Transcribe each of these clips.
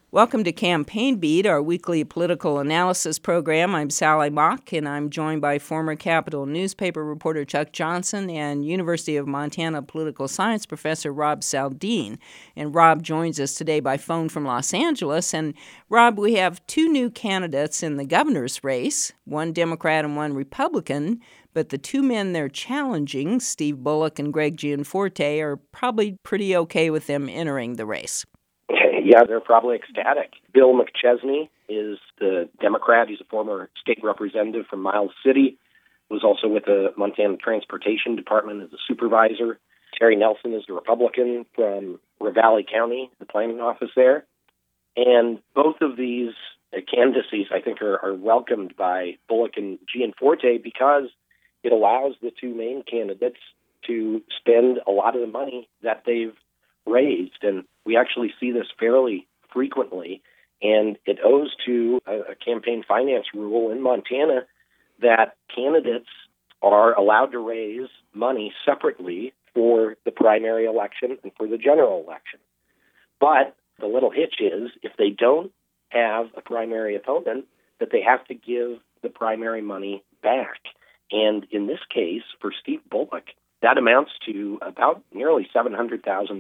Welcome to Campaign Beat, our weekly political analysis program. I'm Sally Mock, and I'm joined by former Capital newspaper reporter Chuck Johnson and University of Montana political science professor Rob Saldin. And Rob joins us today by phone from Los Angeles. And Rob, we have two new candidates in the governor's race, one Democrat and one Republican. But the two men they're challenging, Steve Bullock and Greg Gianforte, are probably pretty okay with them entering the race. Yeah, they're probably ecstatic. Bill McChesney is the Democrat. He's a former state representative from Miles City, was also with the Montana Transportation Department as a supervisor. Terry Nelson is the Republican from Ravalli County, the planning office there. And both of these candidacies, I think, are welcomed by Bullock and Gianforte because it allows the two main candidates to spend a lot of the money that they've raised. And we actually see this fairly frequently. And it owes to a campaign finance rule in Montana that candidates are allowed to raise money separately for the primary election and for the general election. But the little hitch is if they don't have a primary opponent, that they have to give the primary money back. And in this case, for Steve Bullock, that amounts to about nearly $700,000.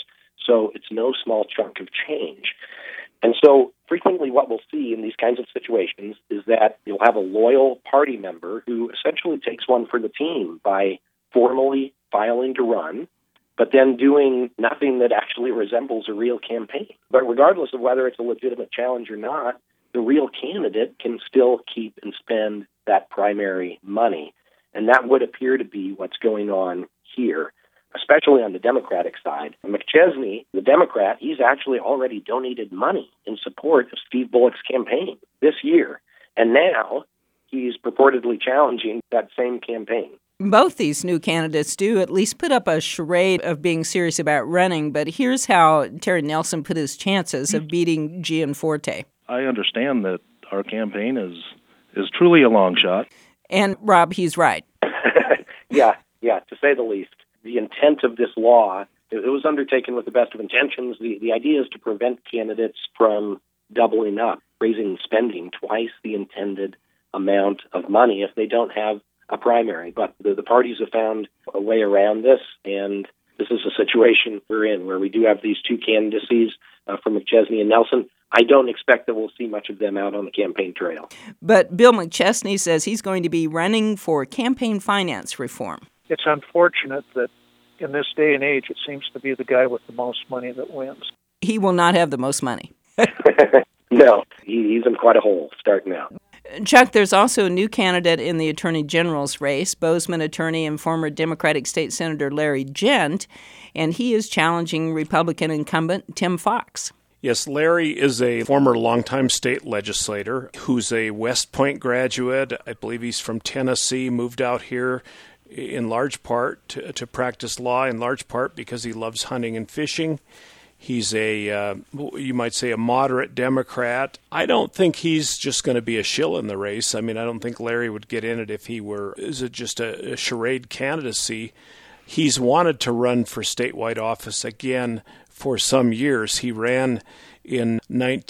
So it's no small chunk of change. And so frequently what we'll see in these kinds of situations is that you'll have a loyal party member who essentially takes one for the team by formally filing to run, but then doing nothing that actually resembles a real campaign. But regardless of whether it's a legitimate challenge or not, the real candidate can still keep and spend that primary money. And that would appear to be what's going on here, especially on the Democratic side. McChesney, the Democrat, he's actually already donated money in support of Steve Bullock's campaign this year. And now he's purportedly challenging that same campaign. Both these new candidates do at least put up a charade of being serious about running, but here's how Terry Nelson put his chances of beating Gianforte. I understand that our campaign is truly a long shot. And, Rob, he's right. Yeah, to say the least. The intent of this law, it was undertaken with the best of intentions. The idea is to prevent candidates from doubling up, raising spending twice the intended amount of money if they don't have a primary. But the parties have found a way around this, and this is a situation we're in where we do have these two candidacies from McChesney and Nelson. I don't expect that we'll see much of them out on the campaign trail. But Bill McChesney says he's going to be running for campaign finance reform. It's unfortunate that in this day and age, it seems to be the guy with the most money that wins. He will not have the most money. No, he's in quite a hole starting out. Chuck, there's also a new candidate in the Attorney General's race, Bozeman attorney and former Democratic State Senator Larry Gent, and he is challenging Republican incumbent Tim Fox. Yes, Larry is a former longtime state legislator who's a West Point graduate. I believe he's from Tennessee, moved out here in large part to practice law, in large part because he loves hunting and fishing. He's you might say, a moderate Democrat. I don't think he's just going to be a shill in the race. I mean, I don't think Larry would get in it if he were just a charade candidacy. He's wanted to run for statewide office again for some years. He ran in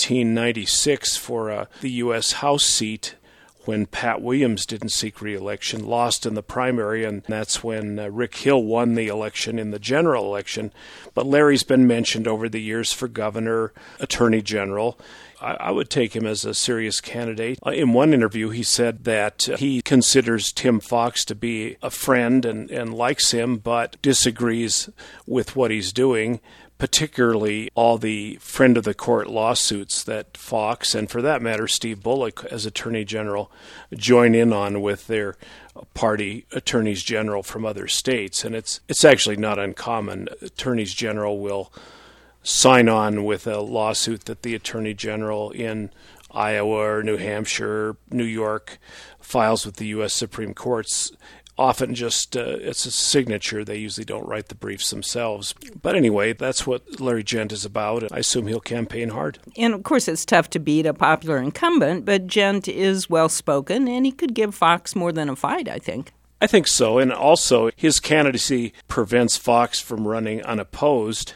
1996 for the U.S. House seat when Pat Williams didn't seek re-election, lost in the primary, and that's when Rick Hill won the election in the general election. But Larry's been mentioned over the years for governor, attorney general. I would take him as a serious candidate. In one interview, he said that he considers Tim Fox to be a friend and likes him, but disagrees with what he's doing, particularly all the friend of the court lawsuits that Fox, and for that matter Steve Bullock as Attorney General, join in on with their party attorneys general from other states. And it's actually not uncommon. Attorneys general will sign on with a lawsuit that the Attorney General in Iowa or New Hampshire, New York, files with the U.S. Supreme Courts. Often just it's a signature. They usually don't write the briefs themselves. But anyway, that's what Larry Gent is about. I assume he'll campaign hard. And, of course, it's tough to beat a popular incumbent, but Gent is well-spoken, and he could give Fox more than a fight, I think. I think so. And also, his candidacy prevents Fox from running unopposed.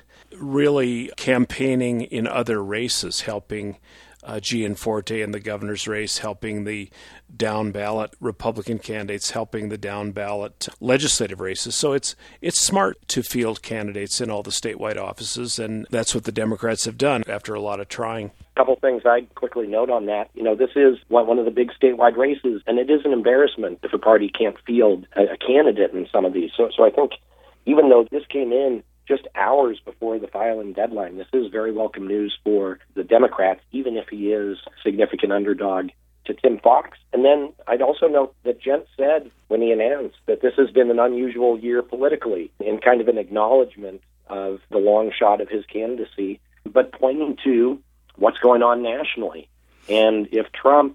really campaigning in other races, helping Gianforte in the governor's race, helping the down-ballot Republican candidates, helping the down-ballot legislative races. So it's smart to field candidates in all the statewide offices, and that's what the Democrats have done after a lot of trying. A couple things I'd quickly note on that. This is one of the big statewide races, and it is an embarrassment if a party can't field a candidate in some of these. So I think even though this came in just hours before the filing deadline, this is very welcome news for the Democrats, even if he is a significant underdog to Tim Fox. And then I'd also note that Jent said when he announced that this has been an unusual year politically, in kind of an acknowledgement of the long shot of his candidacy, but pointing to what's going on nationally. And if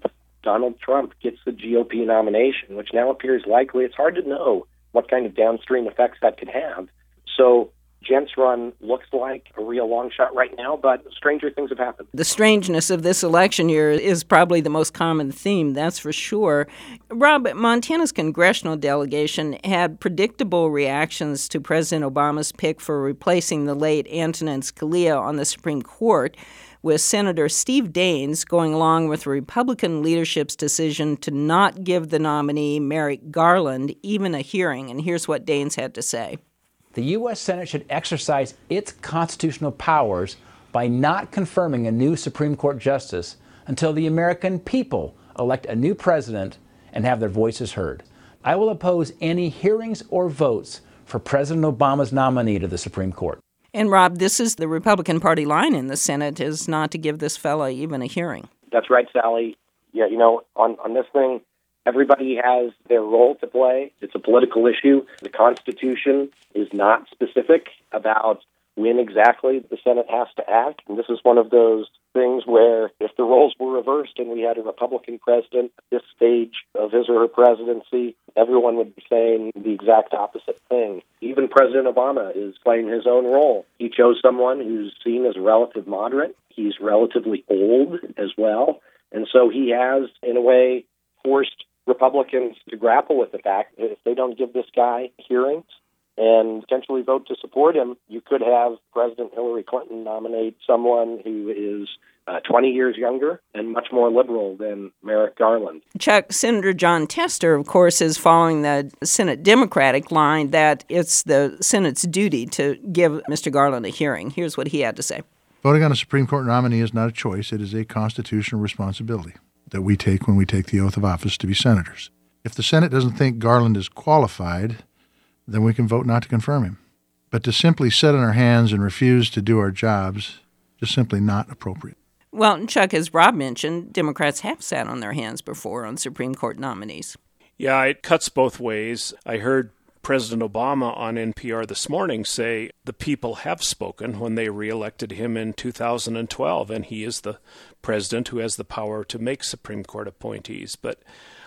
Donald Trump gets the GOP nomination, which now appears likely, it's hard to know what kind of downstream effects that could have. So Jent's run looks like a real long shot right now, but stranger things have happened. The strangeness of this election year is probably the most common theme, that's for sure. Rob, Montana's congressional delegation had predictable reactions to President Obama's pick for replacing the late Antonin Scalia on the Supreme Court, with Senator Steve Daines going along with Republican leadership's decision to not give the nominee, Merrick Garland, even a hearing. And here's what Daines had to say. The U.S. Senate should exercise its constitutional powers by not confirming a new Supreme Court justice until the American people elect a new president and have their voices heard. I will oppose any hearings or votes for President Obama's nominee to the Supreme Court. And Rob, this is the Republican Party line in the Senate, is not to give this fella even a hearing. That's right, Sally. Yeah, on this thing, everybody has their role to play. It's a political issue. The Constitution is not specific about when exactly the Senate has to act. And this is one of those things where if the roles were reversed and we had a Republican president at this stage of his or her presidency, everyone would be saying the exact opposite thing. Even President Obama is playing his own role. He chose someone who's seen as a relative moderate. He's relatively old as well. And so he has, in a way, forced Republicans to grapple with the fact that if they don't give this guy hearings and potentially vote to support him, you could have President Hillary Clinton nominate someone who is 20 years younger and much more liberal than Merrick Garland. Chuck, Senator Jon Tester, of course, is following the Senate Democratic line that it's the Senate's duty to give Mr. Garland a hearing. Here's what he had to say. Voting on a Supreme Court nominee is not a choice. It is a constitutional responsibility that we take when we take the oath of office to be senators. If the Senate doesn't think Garland is qualified, then we can vote not to confirm him. But to simply sit on our hands and refuse to do our jobs is simply not appropriate. Well, Chuck, as Rob mentioned, Democrats have sat on their hands before on Supreme Court nominees. Yeah, it cuts both ways. I heard President Obama on NPR this morning say the people have spoken when they reelected him in 2012, and he is the president who has the power to make Supreme Court appointees. But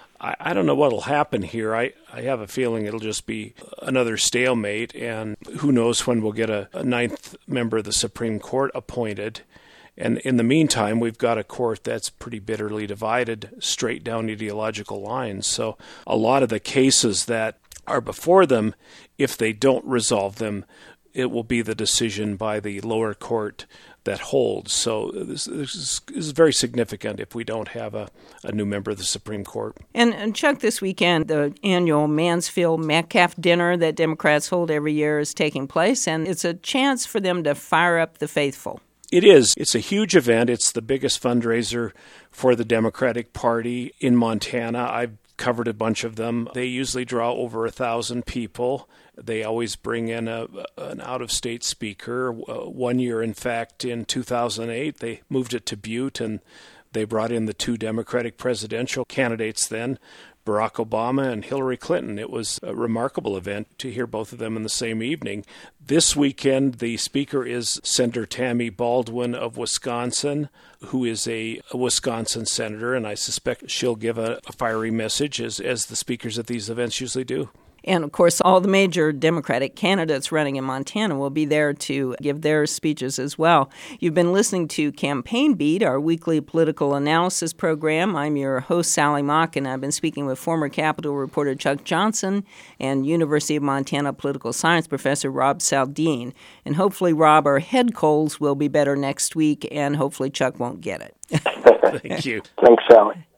I don't know what will happen here. I have a feeling it'll just be another stalemate, and who knows when we'll get a ninth member of the Supreme Court appointed. And in the meantime, we've got a court that's pretty bitterly divided straight down ideological lines. So a lot of the cases that are before them, if they don't resolve them, it will be the decision by the lower court that holds. So this is very significant if we don't have a new member of the Supreme Court. And Chuck, this weekend, the annual Mansfield-Metcalf dinner that Democrats hold every year is taking place, and it's a chance for them to fire up the faithful. It is. It's a huge event. It's the biggest fundraiser for the Democratic Party in Montana. I've covered a bunch of them. They usually draw over 1,000 people. They always bring in an out-of-state speaker. One year, in fact, in 2008, they moved it to Butte, and they brought in the two Democratic presidential candidates then, Barack Obama and Hillary Clinton. It was a remarkable event to hear both of them in the same evening. This weekend, the speaker is Senator Tammy Baldwin of Wisconsin, who is a Wisconsin senator, and I suspect she'll give a fiery message, as the speakers at these events usually do. And, of course, all the major Democratic candidates running in Montana will be there to give their speeches as well. You've been listening to Campaign Beat, our weekly political analysis program. I'm your host, Sally Mock, and I've been speaking with former Capitol reporter Chuck Johnson and University of Montana political science professor Rob Saldin. And hopefully, Rob, our head colds will be better next week, and hopefully Chuck won't get it. Thank you. Thanks, Sally.